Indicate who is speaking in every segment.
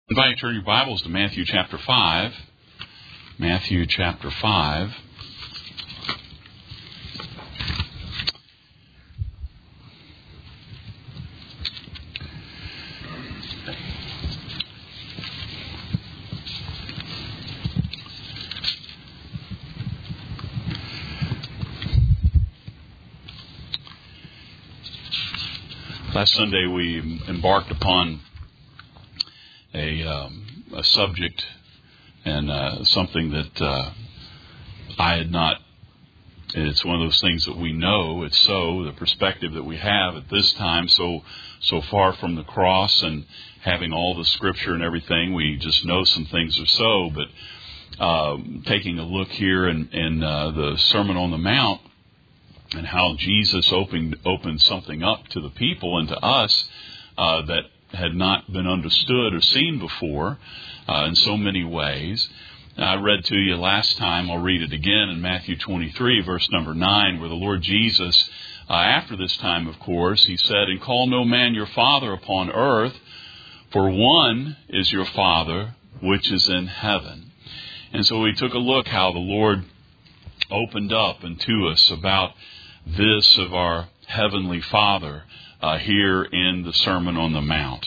Speaker 1: I invite you to turn your Bibles to Matthew chapter 5. Matthew chapter 5. Last Sunday we embarked upon a subject and something that I had not. It's one of those things that we know. It's so the perspective that we have at this time, so far from the cross and having all the Scripture and everything, we just know some things are so. But taking a look here in the Sermon on the Mount and how Jesus opened something up to the people and to us that had not been understood or seen before in so many ways. I read to you last time, I'll read it again in Matthew 23, verse number 9, where the Lord Jesus, after this time, of course, He said, "And call no man your father upon earth, for one is your Father, which is in heaven." And so we took a look how the Lord opened up unto us about this of our Heavenly Father here in the Sermon on the Mount.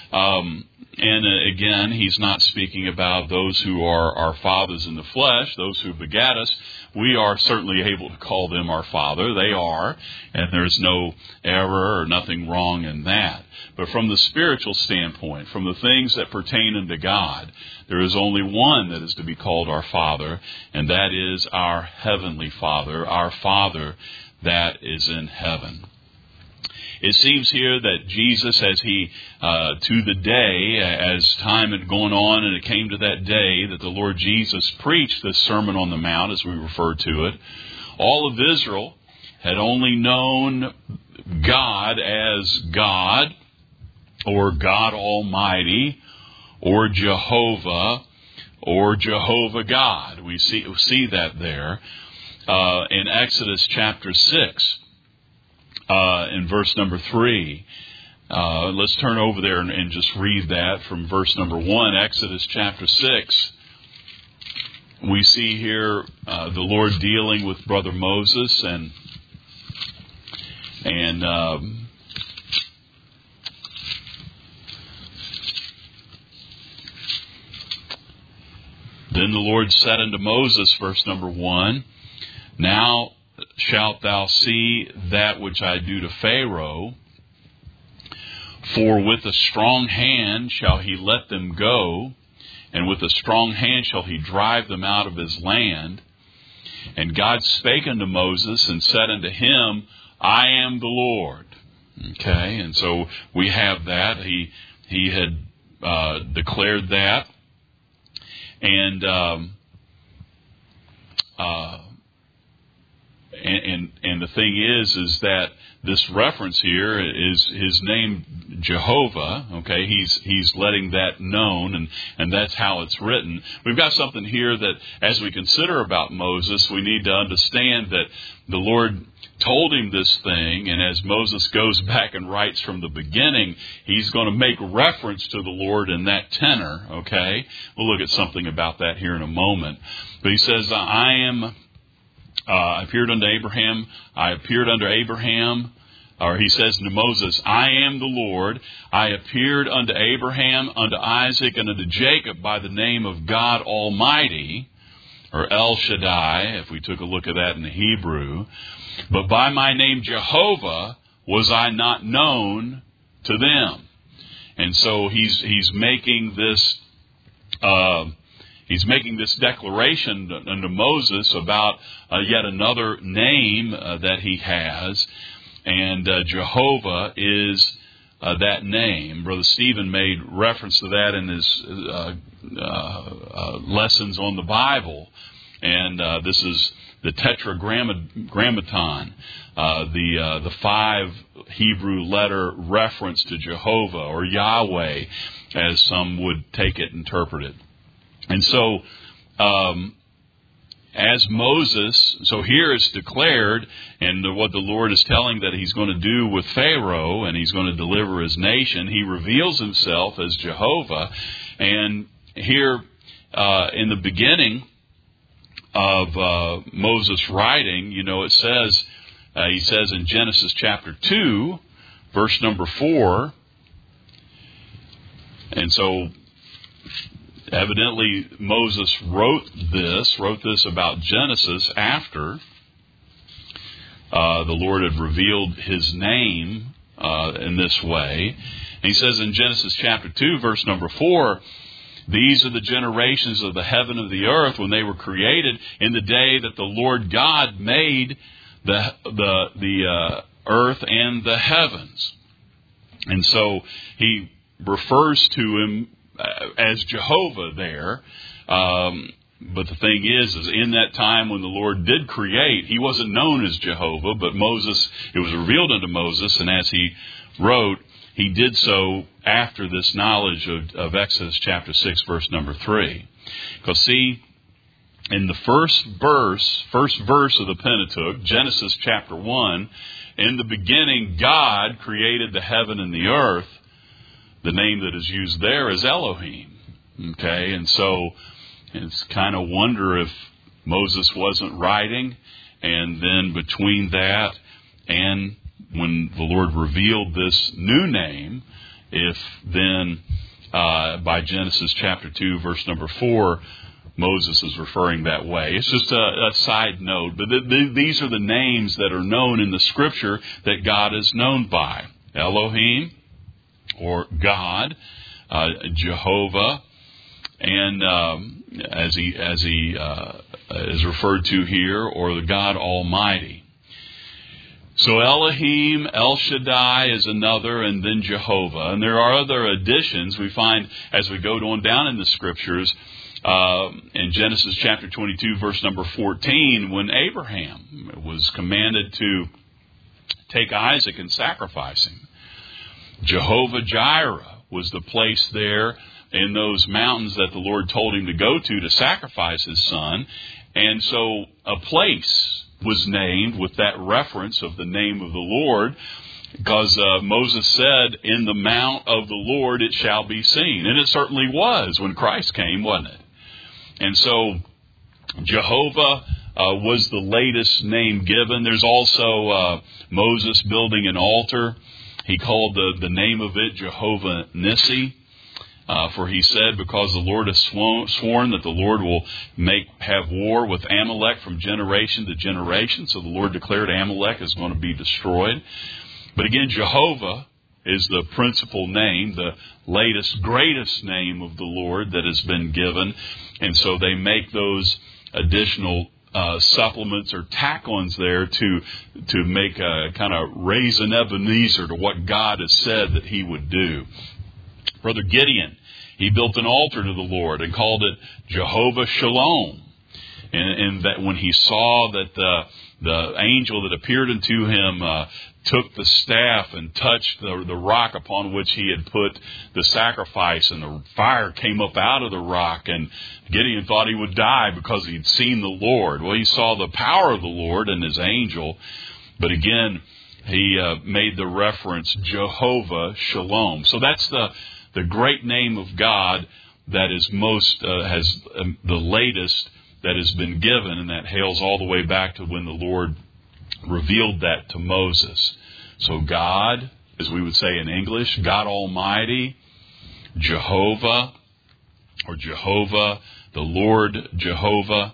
Speaker 1: And again, He's not speaking about those who are our fathers in the flesh, those who begat us. We are certainly able to call them our Father. They are, and there's no error or nothing wrong in that. But from the spiritual standpoint, from the things that pertain unto God, there is only one that is to be called our Father, and that is our Heavenly Father, our Father that is in heaven. It seems here that Jesus, as He, to the day, as time had gone on and it came to that day that the Lord Jesus preached this Sermon on the Mount, as we refer to it, all of Israel had only known God as God, or God Almighty, or Jehovah, or Jehovah God. We see that there in Exodus chapter 6. In verse number 3. Let's turn over there and just read that from verse number 1. Exodus chapter 6. We see here the Lord dealing with brother Moses and then the Lord said unto Moses, verse number 1, "Now shalt thou see that which I do to Pharaoh, for with a strong hand shall he let them go, and with a strong hand shall he drive them out of his land. And God spake unto Moses and said unto him, I am the Lord." Okay, and so we have that. He had declared that. And the thing is that this reference here is His name Jehovah. Okay, He's letting that known, and that's how it's written. We've got something here that, as we consider about Moses, we need to understand that the Lord told him this thing, and as Moses goes back and writes from the beginning, he's going to make reference to the Lord in that tenor. Okay, we'll look at something about that here in a moment. But he says, I appeared unto Abraham, or he says to Moses, "I am the Lord. I appeared unto Abraham, unto Isaac, and unto Jacob by the name of God Almighty," or El Shaddai, if we took a look at that in the Hebrew. "But by my name Jehovah was I not known to them." And so he's making this declaration unto Moses about yet another name that he has, and Jehovah is that name. Brother Stephen made reference to that in his lessons on the Bible, and this is the Tetragrammaton, the 5 Hebrew letter reference to Jehovah, or Yahweh, as some would take it, interpret it. And so, as Moses, so here it's declared, and what the Lord is telling that He's going to do with Pharaoh, and He's going to deliver His nation, He reveals Himself as Jehovah. And here in the beginning of Moses' writing, it says, he says in Genesis chapter 2, verse number 4, and so evidently Moses wrote this about Genesis after the Lord had revealed His name in this way. And he says in Genesis chapter 2, verse number 4, these are the generations of the heaven and the earth when they were created in the day that the Lord God made the earth and the heavens. And so he refers to Him as Jehovah there. But the thing is in that time when the Lord did create, He wasn't known as Jehovah, but it was revealed unto Moses, and as he wrote, he did so after this knowledge of Exodus chapter 6, verse number 3. Because see, in the first verse of the Pentateuch, Genesis chapter 1, in the beginning God created the heaven and the earth. The name that is used there is Elohim. Okay, and so it's kind of wonder if Moses wasn't writing, and then between that and when the Lord revealed this new name, if then by Genesis chapter 2, verse number 4, Moses is referring that way. It's just a side note, but these are the names that are known in the Scripture that God is known by. Elohim, or God, Jehovah, and as he is referred to here, or the God Almighty. So Elohim, El Shaddai is another, and then Jehovah. And there are other additions we find as we go on down in the Scriptures. In Genesis chapter 22, verse number 14, when Abraham was commanded to take Isaac and sacrifice him, Jehovah Jireh was the place there in those mountains that the Lord told him to go to sacrifice his son. And so a place was named with that reference of the name of the Lord, because Moses said, in the mount of the Lord it shall be seen. And it certainly was when Christ came, wasn't it? And so Jehovah was the latest name given. There's also Moses building an altar. He called the name of it Jehovah Nissi. For he said, because the Lord has sworn that the Lord will have war with Amalek from generation to generation. So the Lord declared Amalek is going to be destroyed. But again, Jehovah is the principal name, the latest, greatest name of the Lord that has been given. And so they make those additional supplements or tack-ons there to make a kind of raise an Ebenezer to what God has said that He would do. Brother Gideon, he built an altar to the Lord and called it Jehovah Shalom. And that when he saw that the angel that appeared unto him took the staff and touched the rock upon which he had put the sacrifice, and the fire came up out of the rock, and Gideon thought he would die because he'd seen the Lord. Well, he saw the power of the Lord and His angel, but again, he made the reference Jehovah Shalom. So that's the great name of God that is has the latest that has been given, and that hails all the way back to when the Lord revealed that to Moses. So God, as we would say in English, God Almighty, Jehovah, or Jehovah, the Lord Jehovah,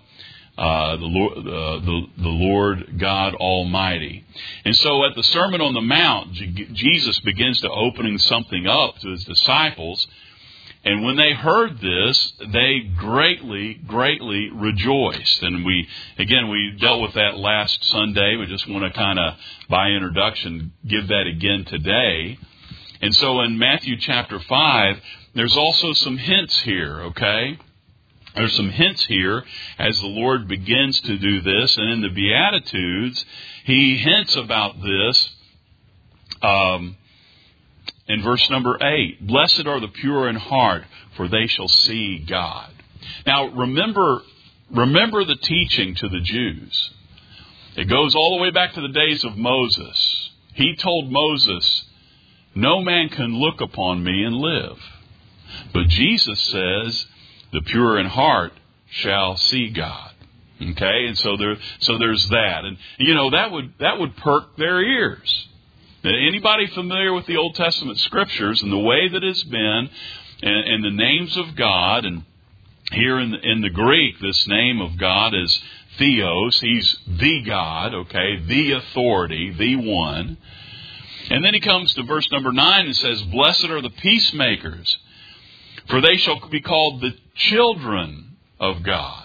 Speaker 1: the Lord God Almighty. And so at the Sermon on the Mount, Jesus begins to opening something up to His disciples. And when they heard this, they greatly, greatly rejoiced. And we dealt with that last Sunday. We just want to kind of, by introduction, give that again today. And so in Matthew chapter 5, there's also some hints here, okay? There's some hints here as the Lord begins to do this. And in the Beatitudes, He hints about this in verse number 8. Blessed are the pure in heart, for they shall see God. Now, remember the teaching to the Jews. It goes all the way back to the days of Moses. He told Moses, no man can look upon me and live. But Jesus says, the pure in heart shall see God. Okay, and so there's that, and that would perk their ears. Anybody familiar with the Old Testament Scriptures and the way that it's been, and the names of God, and here in the Greek, this name of God is Theos. He's the God, okay, the authority, the one. And then he comes to verse number 9 and says, "Blessed are the peacemakers, for they shall be called the children of God."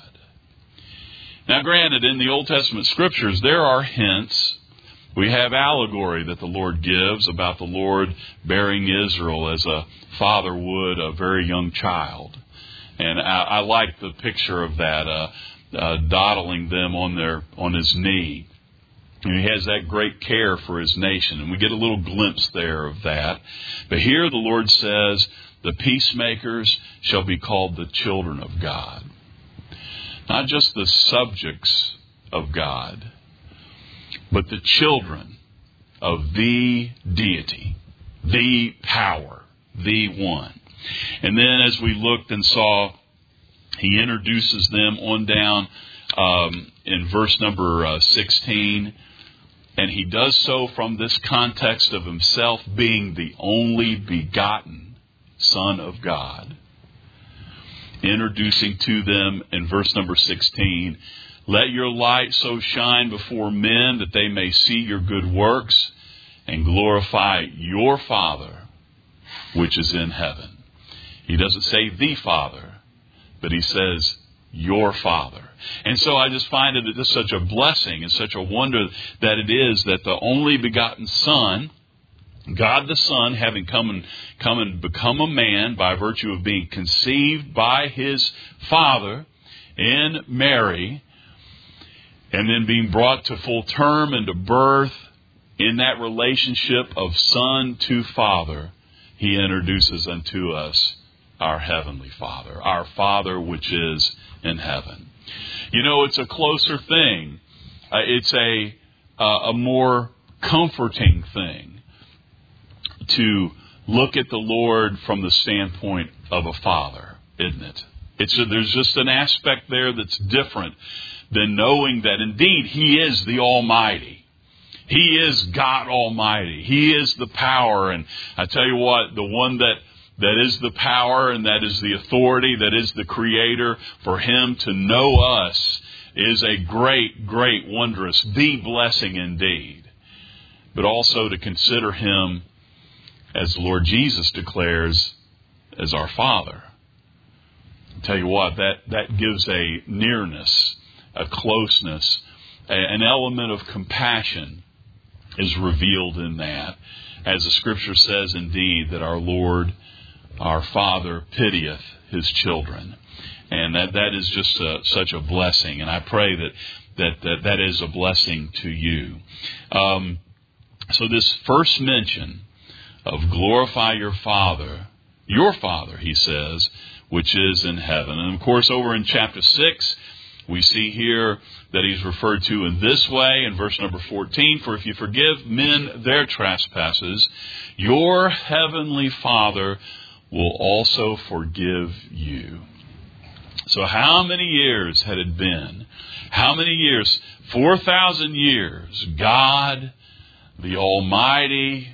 Speaker 1: Now, granted, in the Old Testament Scriptures, there are hints. We have allegory that the Lord gives about the Lord bearing Israel as a father would a very young child. And I like the picture of that, dawdling them on his knee. And he has that great care for his nation. And we get a little glimpse there of that. But here the Lord says, the peacemakers shall be called the children of God. Not just the subjects of God, but the children of the deity, the power, the one. And then as we looked and saw, he introduces them on down in verse number 16. And he does so from this context of himself being the only begotten Son of God. Introducing to them in verse number 16, "Let your light so shine before men that they may see your good works and glorify your Father which is in heaven." He doesn't say the Father, but he says your Father. And so I just find it just such a blessing and such a wonder that it is that the only begotten Son, God the Son, having come and become a man by virtue of being conceived by his Father in Mary, and then being brought to full term and to birth in that relationship of Son to Father, he introduces unto us our Heavenly Father, our Father which is in heaven. It's a closer thing. It's a more comforting thing to look at the Lord from the standpoint of a father, isn't it? There's just an aspect there that's different than knowing that indeed He is the Almighty. He is God Almighty. He is the power. And I tell you what, the one that is the power and that is the authority, that is the Creator, for Him to know us is a great, great, wondrous, the blessing indeed. But also to consider Him, as the Lord Jesus declares, as our Father. I'll tell you what, that gives a nearness, a closeness, an element of compassion is revealed in that. As the Scripture says indeed, that our Lord, our Father, pitieth His children. And that is just such a blessing. And I pray that is a blessing to you. So this first mention of glorify your Father, he says, which is in heaven. And of course, over in chapter 6, we see here that he's referred to in this way in verse number 14, "For if you forgive men their trespasses, your heavenly Father will also forgive you." So how many years had it been? How many years? 4,000 years. God, the Almighty,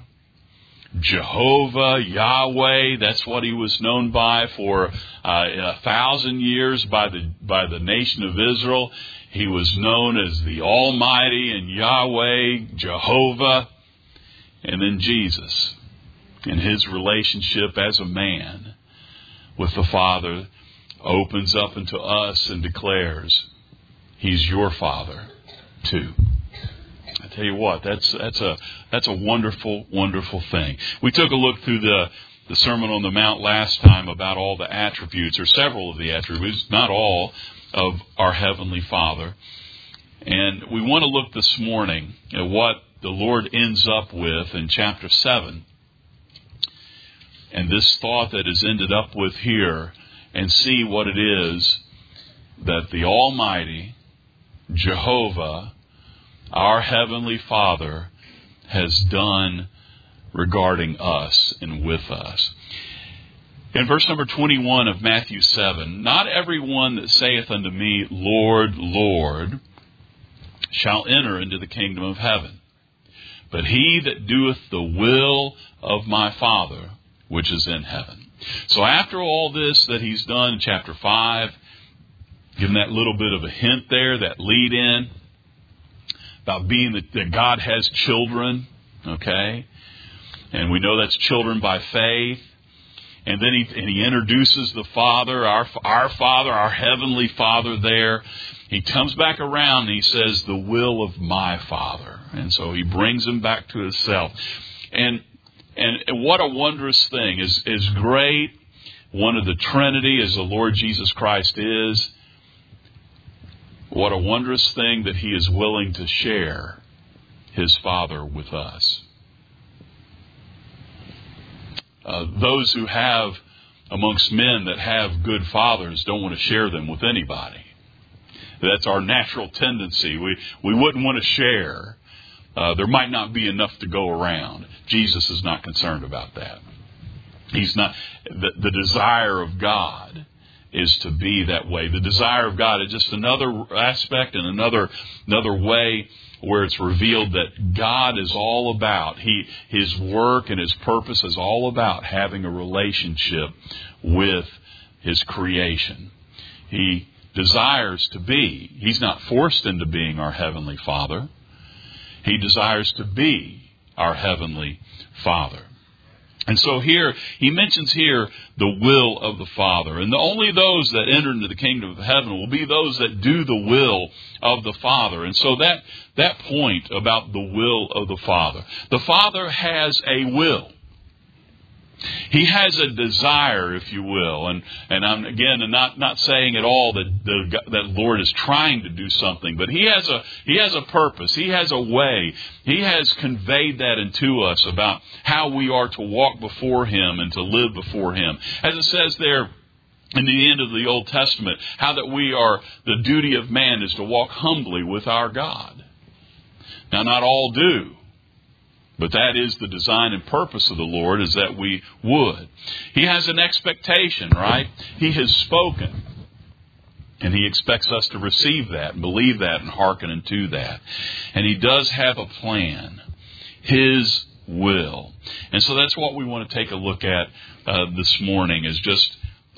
Speaker 1: Jehovah, Yahweh, that's what He was known by for 1,000 years by the nation of Israel. He was known as the Almighty and Yahweh, Jehovah, and then Jesus in His relationship as a man with the Father opens up into us and declares He's your Father too. I tell you what, that's a wonderful, wonderful thing. We took a look through the Sermon on the Mount last time about all the attributes, or several of the attributes, not all, of our Heavenly Father. And we want to look this morning at what the Lord ends up with in chapter 7. And this thought that is ended up with here, and see what it is that the Almighty, Jehovah, our Heavenly Father, has done regarding us and with us. In verse number 21 of Matthew 7, not every one that saith unto me, Lord, Lord, shall enter into the kingdom of heaven, but he that doeth the will of my Father which is in heaven. So after all this that he's done in chapter 5, given that little bit of a hint there, that lead in, about being that God has children, okay? And we know that's children by faith. And then he introduces the Father, our Father, our Heavenly Father there. He comes back around and he says, the will of my Father. And so he brings him back to himself. And what a wondrous thing. As great one of the Trinity as the Lord Jesus Christ is, what a wondrous thing that he is willing to share his Father with us. Those who have, amongst men that have good fathers, don't want to share them with anybody. That's our natural tendency. We wouldn't want to share. There might not be enough to go around. Jesus is not concerned about that. He's not. The desire of God is to be that way. The desire of God is just another aspect and another way where it's revealed that God is all about, His work and His purpose is all about having a relationship with His creation. He desires to be. He's not forced into being our Heavenly Father. He desires to be our Heavenly Father. And so here, he mentions here the will of the Father. And only those that enter into the kingdom of heaven will be those that do the will of the Father. And so that point about the will of the Father has a will. He has a desire, if you will, and I'm again not saying at all that Lord is trying to do something, but He has a purpose. He has a way. He has conveyed that into us about how we are to walk before Him and to live before Him. As it says there in the end of the Old Testament, how that the duty of man is to walk humbly with our God. Now, not all do. But that is the design and purpose of the Lord, is that we would. He has an expectation, right? He has spoken. And He expects us to receive that and believe that and hearken unto that. And He does have a plan. His will. And so that's what we want to take a look at this morning, is just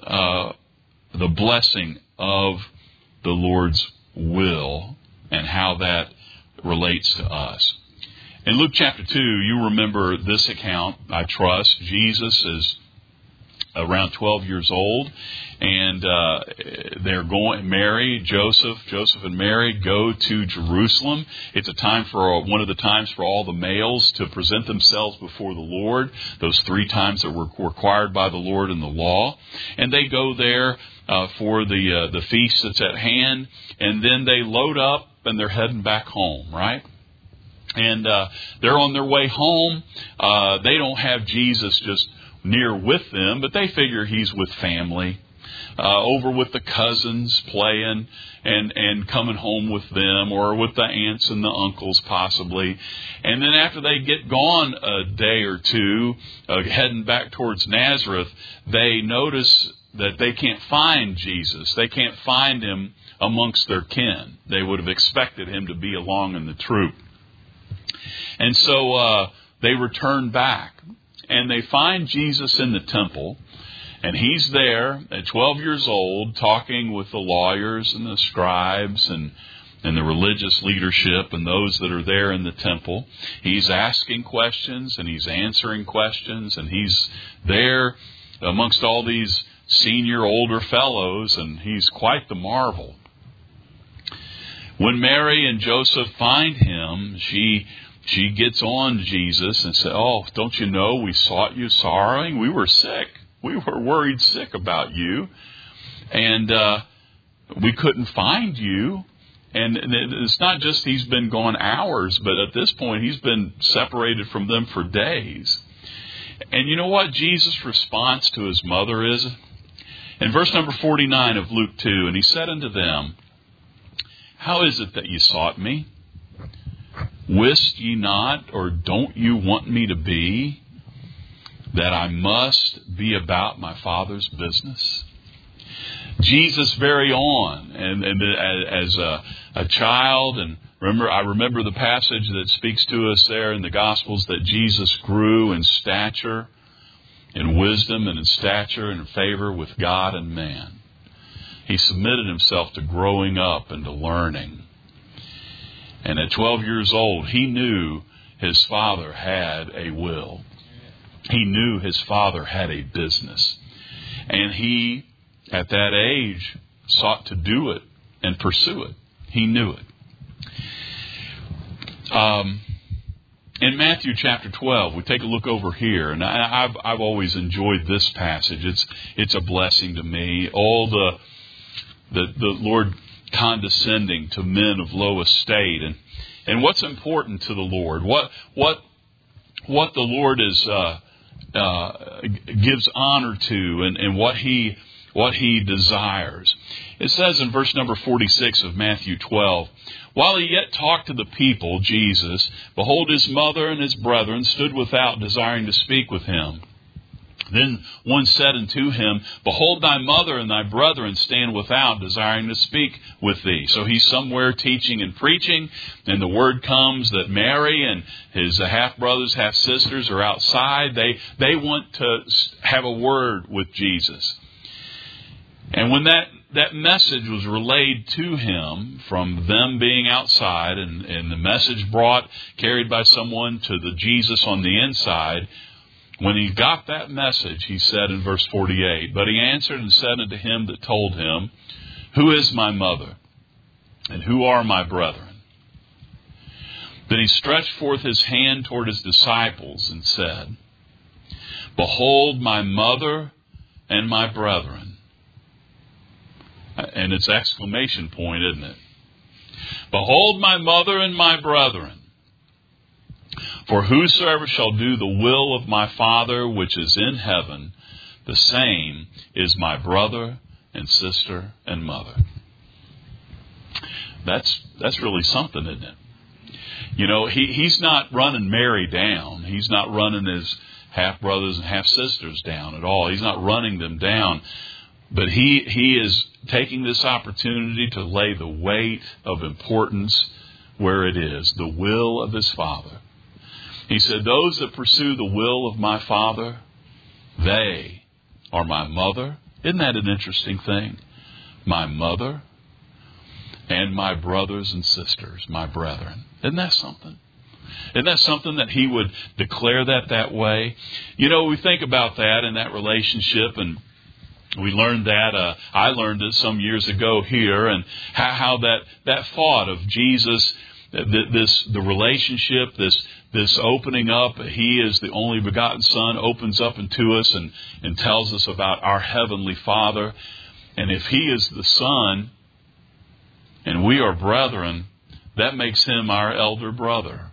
Speaker 1: the blessing of the Lord's will and how that relates to us. In Luke chapter 2, you remember this account, I trust. Jesus is around 12 years old, and they're going. Joseph and Mary go to Jerusalem. It's a time one of the times for all the males to present themselves before the Lord. Those 3 times that were required by the Lord in the law, and they go there for the feast that's at hand, and then they load up and they're heading back home, right? And they're on their way home. They don't have Jesus just near with them, but they figure He's with family, over with the cousins playing and coming home with them, or with the aunts and the uncles possibly. And then after they get gone a day or two, heading back towards Nazareth, they notice that they can't find Jesus. They can't find Him amongst their kin. They would have expected Him to be along in the troop. And so they return back, and they find Jesus in the temple, and He's there at 12 years old, talking with the lawyers and the scribes and the religious leadership and those that are there in the temple. He's asking questions and He's answering questions, and He's there amongst all these senior older fellows, and He's quite the marvel. When Mary and Joseph find Him, she gets on Jesus and says, "Oh, don't you know we sought you sorrowing? We were sick. We were worried sick about you. And we couldn't find you." And it's not just He's been gone hours, but at this point He's been separated from them for days. And you know what Jesus' response to His mother is? In verse number 49 of Luke 2, "And He said unto them, How is it that ye sought me? Wist ye not, or don't you want me to be?" that I must be about my Father's business? Jesus very on, and as a child, and I remember the passage that speaks to us there in the Gospels that Jesus grew in stature, in wisdom, and in stature, and in favor with God and man. He submitted himself to growing up and to learning. And at 12 years old, he knew his Father had a will. He knew his Father had a business. And he, at that age, sought to do it and pursue it. He knew it. In Matthew chapter 12, we take a look over here, and I've always enjoyed this passage. It's a blessing to me. All the Lord condescending to men of low estate, and what's important to the Lord, what the Lord is gives honor to, and what he desires. It says in verse number 46 of Matthew 12, while he yet talked to the people, Jesus, behold, his mother and his brethren stood without, desiring to speak with him. Then one said unto him, behold, thy mother and thy brethren stand without, desiring to speak with thee. So he's somewhere teaching and preaching, and the word comes that Mary and his half-brothers, half-sisters are outside. They want to have a word with Jesus. And when that message was relayed to him from them being outside, and the message carried by someone to the Jesus on the inside, when he got that message, he said in verse 48, but he answered and said unto him that told him, who is my mother, and who are my brethren? Then he stretched forth his hand toward his disciples and said, behold my mother and my brethren. And it's exclamation point, isn't it? Behold my mother and my brethren. For whosoever shall do the will of my Father which is in heaven, the same is my brother and sister and mother. That's really something, isn't it? You know, he's not running Mary down. He's not running his half-brothers and half-sisters down at all. He's not running them down. But he is taking this opportunity to lay the weight of importance where it is, the will of his Father. He said, those that pursue the will of my Father, they are my mother. Isn't that an interesting thing? My mother and my brothers and sisters, my brethren. Isn't that something? Isn't that something that he would declare that way? You know, we think about that in that relationship, and we learned that, I learned it some years ago here, and how that thought of Jesus, the relationship, this opening up, he is the only begotten Son, opens up into us and tells us about our Heavenly Father. And if he is the Son and we are brethren, that makes him our elder brother.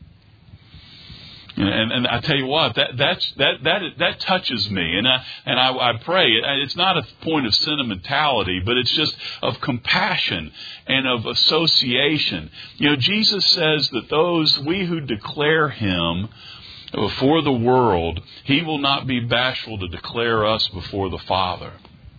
Speaker 1: And I tell you what, that touches me, and I pray. It's not a point of sentimentality, but it's just of compassion and of association. You know, Jesus says that we who declare him before the world, he will not be bashful to declare us before the Father.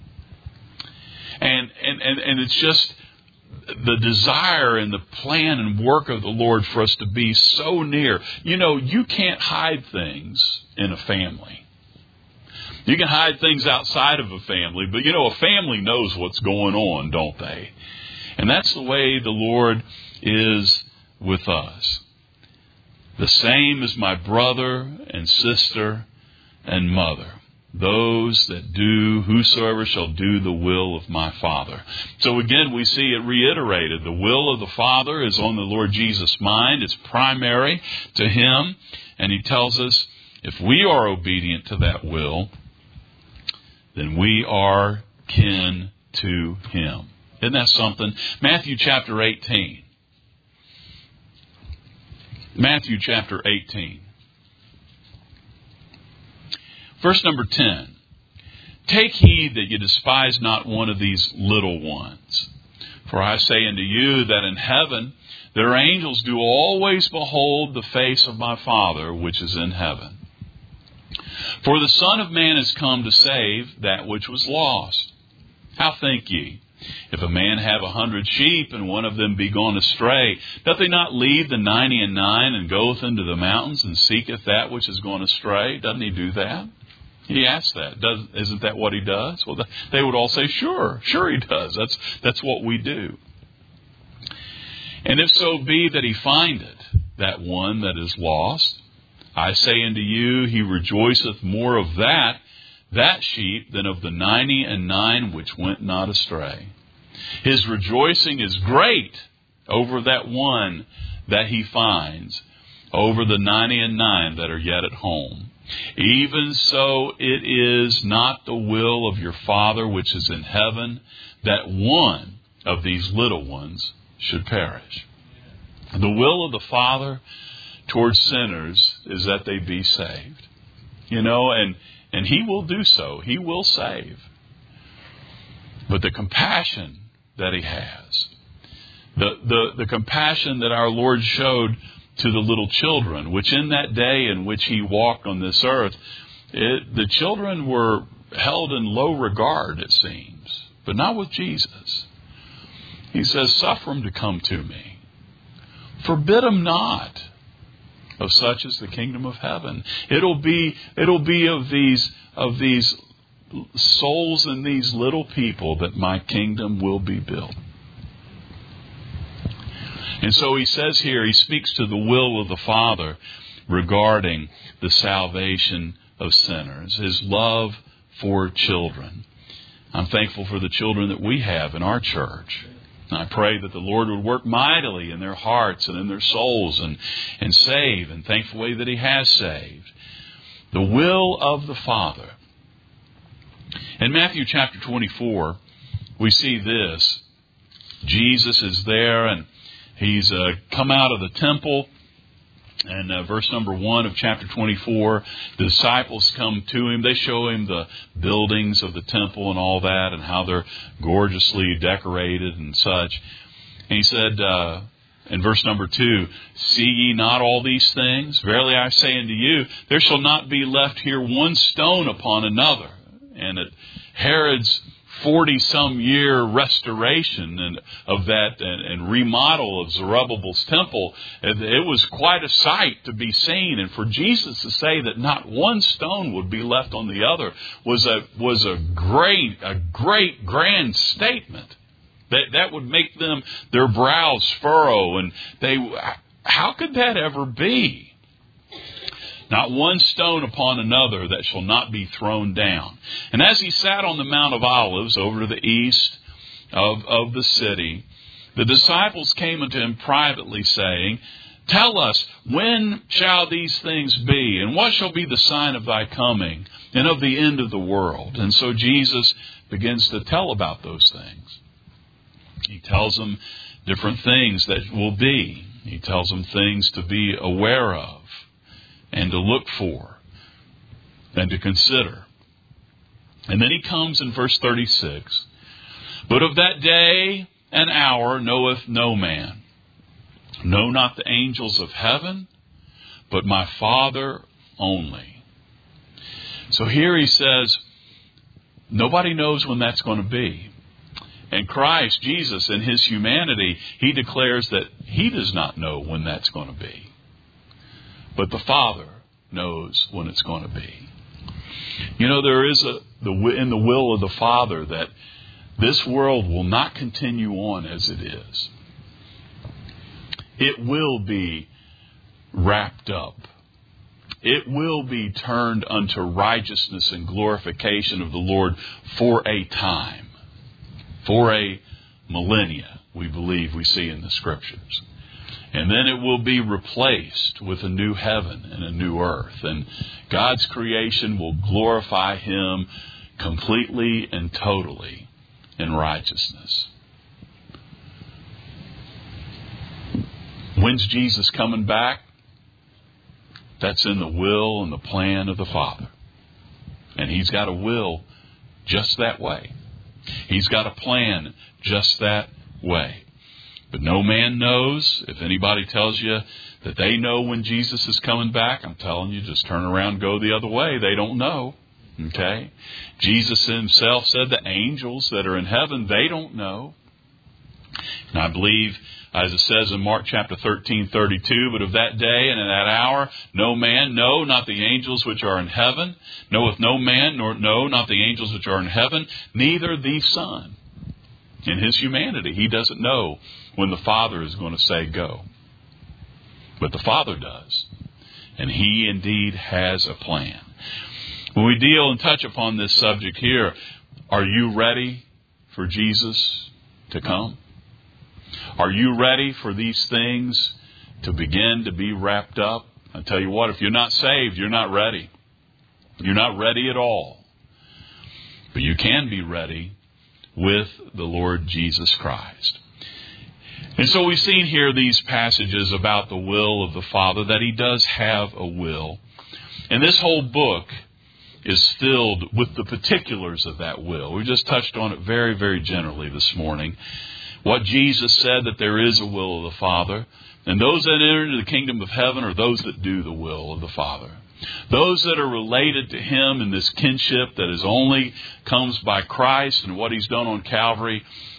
Speaker 1: And it's just the desire and the plan and work of the Lord for us to be so near. You know, you can't hide things in a family. You can hide things outside of a family, but you know, a family knows what's going on, don't they? And that's the way the Lord is with us. The same as my brother and sister and mother. Those that do, whosoever shall do the will of my Father. So again, we see it reiterated. The will of the Father is on the Lord Jesus' mind. It's primary to him. And he tells us, if we are obedient to that will, then we are kin to him. Isn't that something? Matthew chapter 18. Matthew chapter 18. Verse number 10. Take heed that you despise not one of these little ones. For I say unto you that in heaven their angels do always behold the face of my Father which is in heaven. For the Son of Man is come to save that which was lost. How think ye? If a man have 100 sheep, and one of them be gone astray, doth he not leave the 99 and goeth into the mountains, and seeketh that which is gone astray? Doesn't he do that? He asks that. Isn't that what he does? Well, they would all say, sure he does. That's what we do. And if so be that he find it, that one that is lost, I say unto you, he rejoiceth more of that sheep than of the 99 which went not astray. His rejoicing is great over that one that he finds, over the 99 that are yet at home. Even so it is not the will of your Father which is in heaven that one of these little ones should perish. The will of the Father towards sinners is that they be saved. And He will do so. He will save. But the compassion that He has, the compassion that our Lord showed to the little children, which in that day in which He walked on this earth, the children were held in low regard, it seems, but not with Jesus. He says, suffer them to come to me. Forbid them not. Of such is the kingdom of heaven. It'll be of these souls and these little people that my kingdom will be built. And so he says here, he speaks to the will of the Father regarding the salvation of sinners, His love for children. I'm thankful for the children that we have in our church. I pray that the Lord would work mightily in their hearts and in their souls and save, and thankfully that He has saved. The will of the Father. In Matthew chapter 24, we see this. Jesus is there, and He's come out of the temple. And verse number 1 of chapter 24, the disciples come to Him. They show Him the buildings of the temple and all that, and how they're gorgeously decorated and such. And He said in verse number 2, see ye not all these things? Verily I say unto you, there shall not be left here one stone upon another. And at Herod's 40-some year restoration of that and remodel of Zerubbabel's temple, it was quite a sight to be seen. And for Jesus to say that not one stone would be left on the other was a great grand statement. That would make their brows furrow, and how could that ever be? Not one stone upon another that shall not be thrown down. And as He sat on the Mount of Olives over to the east of the city, the disciples came unto Him privately, saying, tell us, when shall these things be? And what shall be the sign of Thy coming and of the end of the world? And so Jesus begins to tell about those things. He tells them different things that will be. He tells them things to be aware of, and to look for, and to consider. And then He comes in verse 36. But of that day and hour knoweth no man, no, not the angels of heaven, but my Father only. So here He says, nobody knows when that's going to be. And Christ, Jesus, in His humanity, He declares that He does not know when that's going to be. But the Father knows when it's going to be. There is in the will of the Father that this world will not continue on as it is. It will be wrapped up. It will be turned unto righteousness and glorification of the Lord for a time. For a millennia, we believe we see in the Scriptures. And then it will be replaced with a new heaven and a new earth. And God's creation will glorify Him completely and totally in righteousness. When's Jesus coming back? That's in the will and the plan of the Father. And He's got a will just that way. He's got a plan just that way. But no man knows. If anybody tells you that they know when Jesus is coming back. I'm telling you, just turn around, go the other way. They don't know. Okay? Jesus himself said the angels that are in heaven, they don't know. And I believe, as it says in Mark chapter 13:32, but of that day and in that hour, no man, no, not the angels which are in heaven, knoweth no man, nor no, not the angels which are in heaven, neither the Son. In his humanity, he doesn't know when the Father is going to say go. But the Father does. And he indeed has a plan. When we deal and touch upon this subject here, are you ready for Jesus to come? Are you ready for these things to begin to be wrapped up? I tell you what, if you're not saved, you're not ready. You're not ready at all. But you can be ready with the Lord Jesus Christ. And so we've seen here these passages about the will of the Father, that he does have a will. And this whole book is filled with the particulars of that will. We just touched on it very, very generally this morning. What Jesus said, that there is a will of the Father. And those that enter into the kingdom of heaven are those that do the will of the Father. Those that are related to him in this kinship that is only comes by Christ and what he's done on Calvary,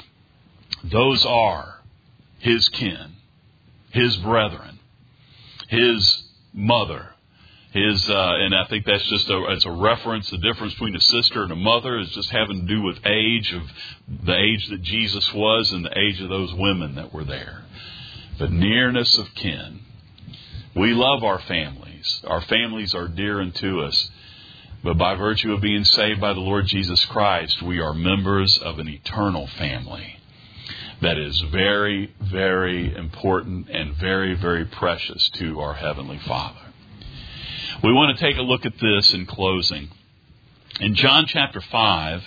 Speaker 1: those are his kin, his brethren, his mother, and I think that's just it's a reference. The difference between a sister and a mother is just having to do with age, of the age that Jesus was and the age of those women that were there. The nearness of kin. We love our families. Our families are dear unto us. But by virtue of being saved by the Lord Jesus Christ, we are members of an eternal family that is very, very important and very, very precious to our Heavenly Father. We want to take a look at this in closing. In John chapter 5,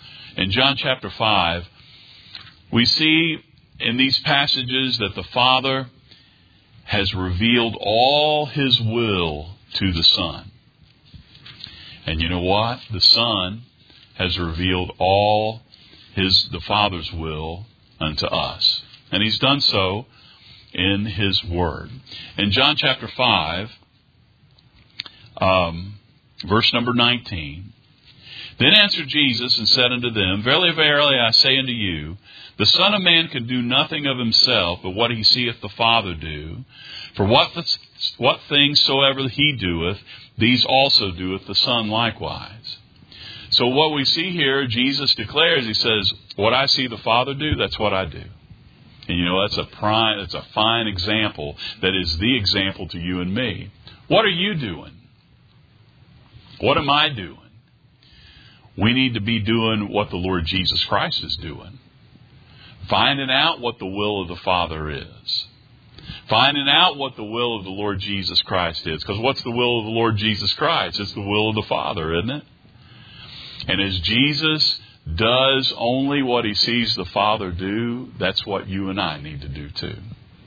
Speaker 1: we see in these passages that the Father has revealed all his will to the Son. And you know what? The Son has revealed all the Father's will unto us. And he's done so in his Word. In John chapter 5, verse number 19, then answered Jesus and said unto them, Verily, verily, I say unto you, the Son of Man can do nothing of himself, but what he seeth the Father do. For what things soever he doeth, these also doeth the Son likewise. So what we see here, Jesus declares, he says, what I see the Father do, that's what I do. And you know, that's a fine example that is the example to you and me. What are you doing? What am I doing? We need to be doing what the Lord Jesus Christ is doing. Finding out what the will of the Father is. Finding out what the will of the Lord Jesus Christ is. Because what's the will of the Lord Jesus Christ? It's the will of the Father, isn't it? And as Jesus does only what he sees the Father do, that's what you and I need to do too.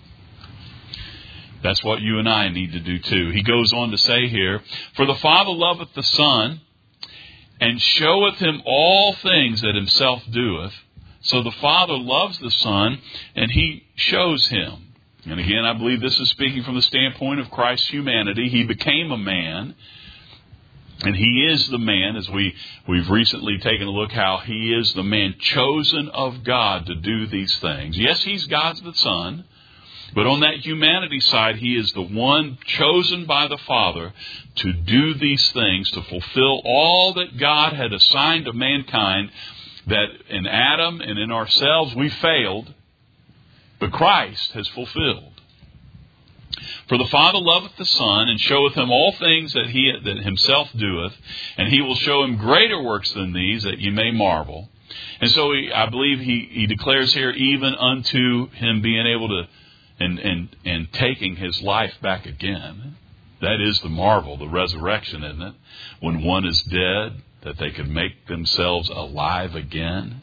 Speaker 1: That's what you and I need to do too. He goes on to say here, For the Father loveth the Son, and showeth him all things that himself doeth. So the Father loves the Son, and he shows him. And again, I believe this is speaking from the standpoint of Christ's humanity. He became a man, and he is the man, as we've recently taken a look how he is the man chosen of God to do these things. Yes, he's God's the Son, but on that humanity side, he is the one chosen by the Father to do these things, to fulfill all that God had assigned to mankind, that in Adam and in ourselves we failed, but Christ has fulfilled. For the Father loveth the Son, and showeth him all things that himself doeth, and he will show him greater works than these, that ye may marvel. And so I believe he declares here, even unto him being able to, and taking his life back again. That is the marvel, the resurrection, isn't it? When one is dead, that they could make themselves alive again.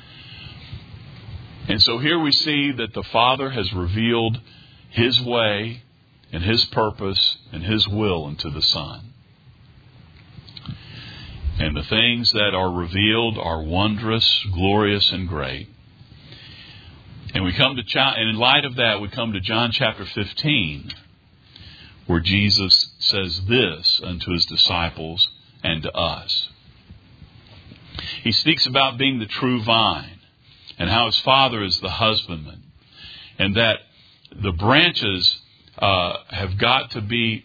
Speaker 1: And so here we see that the Father has revealed his way and his purpose and his will unto the Son. And the things that are revealed are wondrous, glorious, and great. And we come to, and in light of that, we come to John chapter 15. where Jesus says this unto his disciples and to us. He speaks about being the true vine and how his Father is the husbandman, and that the branches have got to be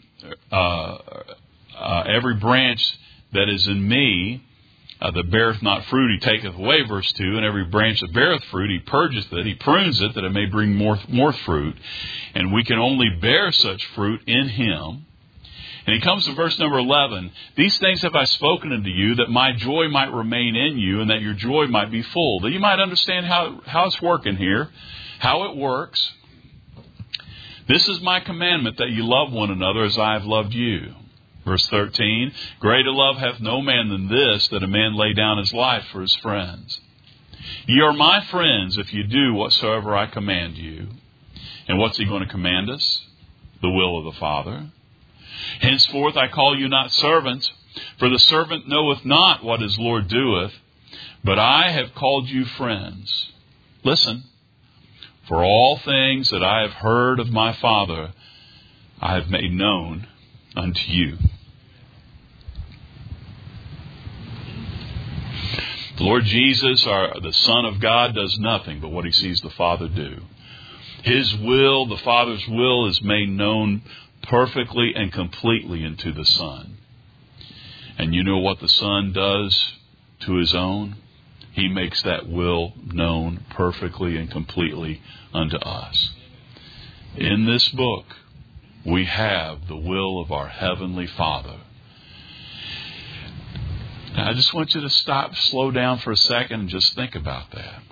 Speaker 1: every branch that is in me that beareth not fruit, he taketh away, verse 2, and every branch that beareth fruit, he purgeth it, he prunes it, that it may bring more fruit. And we can only bear such fruit in him. And he comes to verse number 11. These things have I spoken unto you, that my joy might remain in you, and that your joy might be full. That you might understand how it's working here, how it works. This is my commandment, that you love one another as I have loved you. Verse 13, greater love hath no man than this, that a man lay down his life for his friends. Ye are my friends if you do whatsoever I command you. And what's he going to command us? The will of the Father. Henceforth I call you not servants, for the servant knoweth not what his Lord doeth, but I have called you friends. Listen, for all things that I have heard of my Father, I have made known unto you. The Lord Jesus, the Son of God, does nothing but what he sees the Father do. His will, the Father's will, is made known perfectly and completely unto the Son. And you know what the Son does to his own? He makes that will known perfectly and completely unto us. In this book, we have the will of our Heavenly Father. Now, I just want you to slow down for a second and just think about that.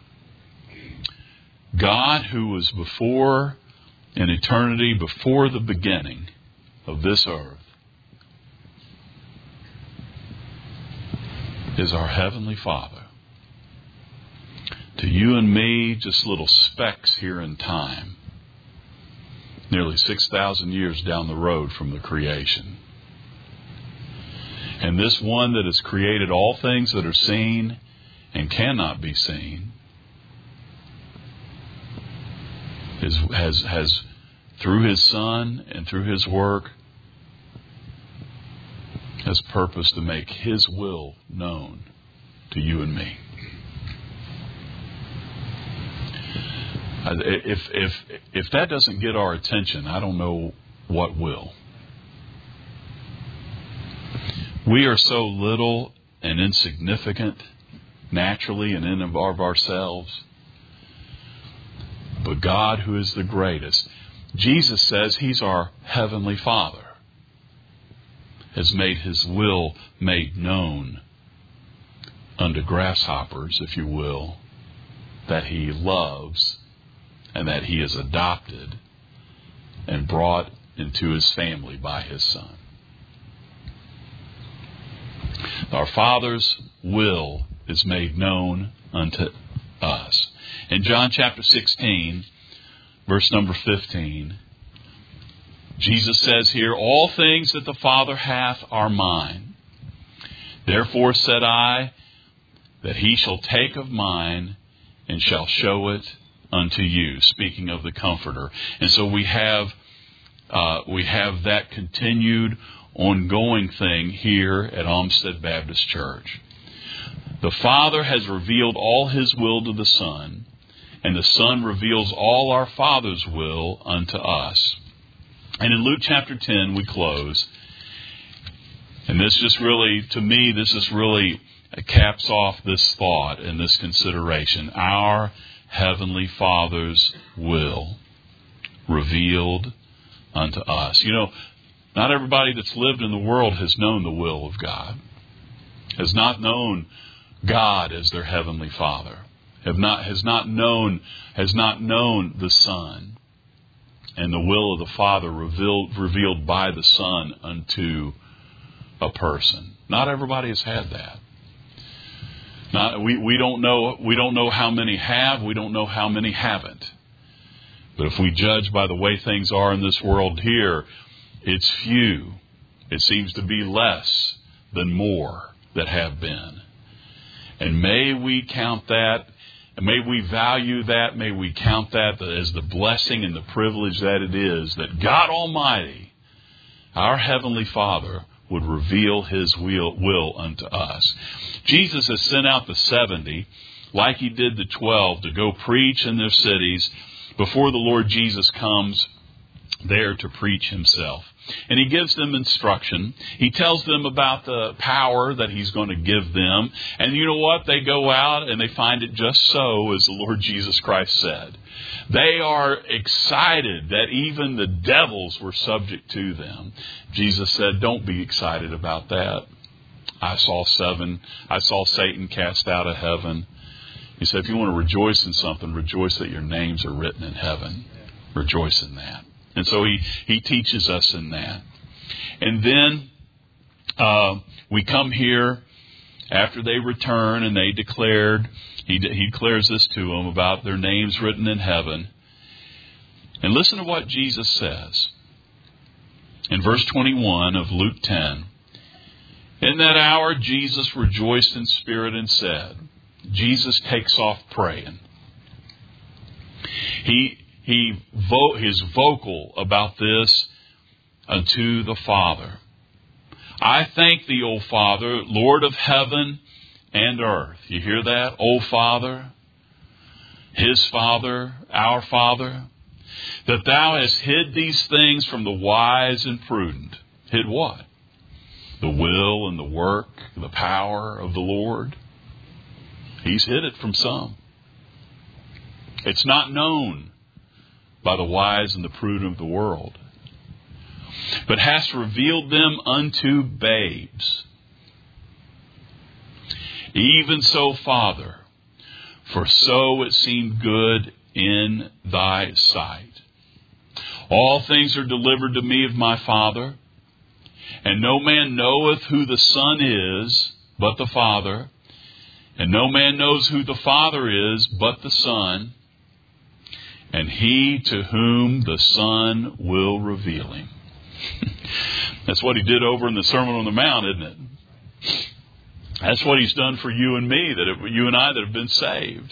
Speaker 1: God, who was before in eternity, before the beginning of this earth, is our Heavenly Father. To you and me, just little specks here in time, nearly 6,000 years down the road from the creation. And this one that has created all things that are seen and cannot be seen has through his Son and through his work, has purposed to make his will known to you and me. If that doesn't get our attention, I don't know what will. We are so little and insignificant naturally and in and of ourselves. But God, who is the greatest, Jesus says he's our Heavenly Father, has made his will made known unto grasshoppers, if you will, that he loves and that he has adopted and brought into his family by his Son. Our Father's will is made known unto us. In John chapter 16, verse number 15, Jesus says here, all things that the Father hath are mine. Therefore said I, that he shall take of mine and shall show it unto you. Speaking of the Comforter. And so we have that continued ongoing thing here at Olmsted Baptist Church. The Father has revealed all his will to the Son, and the Son reveals all our Father's will unto us. And in Luke chapter 10 we close. And this just really, to me, this is really caps off this thought and this consideration. Our Heavenly Father's will revealed unto us. You know, not everybody that's lived in the world has known the will of God, has not known God as their Heavenly Father, has not known the Son and the will of the Father revealed by the Son unto a person. Not everybody has had that. We don't know how many have. We don't know how many haven't. But if we judge by the way things are in this world here, it's few. It seems to be less than more that have been. And may we count that, and may we value that, may we count that as the blessing and the privilege that it is that God Almighty our Heavenly Father would reveal His will unto us. Jesus has sent out the 70, like He did the 12, to go preach in their cities before the Lord Jesus comes there to preach Himself. And He gives them instruction. He tells them about the power that He's going to give them. And you know what? They go out and they find it just so as the Lord Jesus Christ said. They are excited that even the devils were subject to them. Jesus said, don't be excited about that. I saw Satan cast out of heaven. He said, if you want to rejoice in something, rejoice that your names are written in heaven. Rejoice in that. And so he teaches us in that. And then we come here after they return and they declared, he declares this to them about their names written in heaven. And listen to what Jesus says. In verse 21 of Luke 10, in that hour Jesus rejoiced in spirit and said, Jesus takes off praying. He's vocal about this unto the Father. I thank thee, O Father, Lord of heaven and earth. You hear that? O Father, His Father, our Father, that thou hast hid these things from the wise and prudent. Hid what? The will and the work, the power of the Lord. He's hid it from some. It's not known by the wise and the prudent of the world, but hast revealed them unto babes. Even so, Father, for so it seemed good in thy sight. All things are delivered to me of my Father, and no man knoweth who the Son is but the Father, and no man knows who the Father is but the Son, and he to whom the Son will reveal Him. That's what He did over in the Sermon on the Mount, isn't it? That's what He's done for you and me, you and I that have been saved.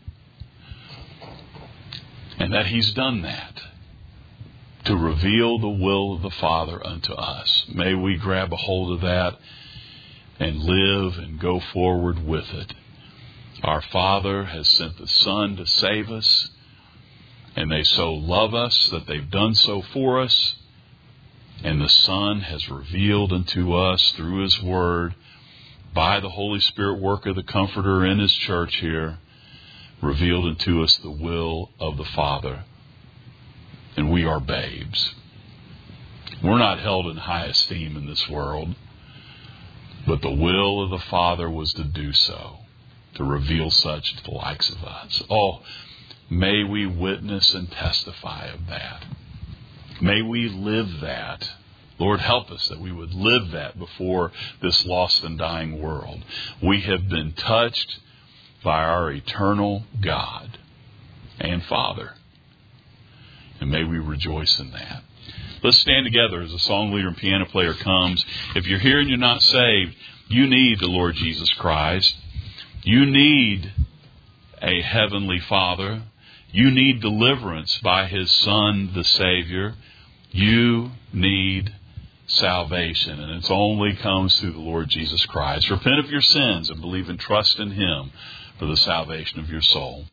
Speaker 1: And that He's done that to reveal the will of the Father unto us. May we grab a hold of that and live and go forward with it. Our Father has sent the Son to save us, and they so love us that they've done so for us. And the Son has revealed unto us through His Word, by the Holy Spirit work of the Comforter in His church here, revealed unto us the will of the Father. And we are babes. We're not held in high esteem in this world, but the will of the Father was to do so, to reveal such to the likes of us. Oh, may we witness and testify of that. May we live that. Lord, help us that we would live that before this lost and dying world. We have been touched by our eternal God and Father. And may we rejoice in that. Let's stand together as the song leader and piano player comes. If you're here and you're not saved, you need the Lord Jesus Christ. You need a heavenly Father. You need deliverance by His Son, the Savior. You need salvation, and it only comes through the Lord Jesus Christ. Repent of your sins and believe and trust in Him for the salvation of your soul.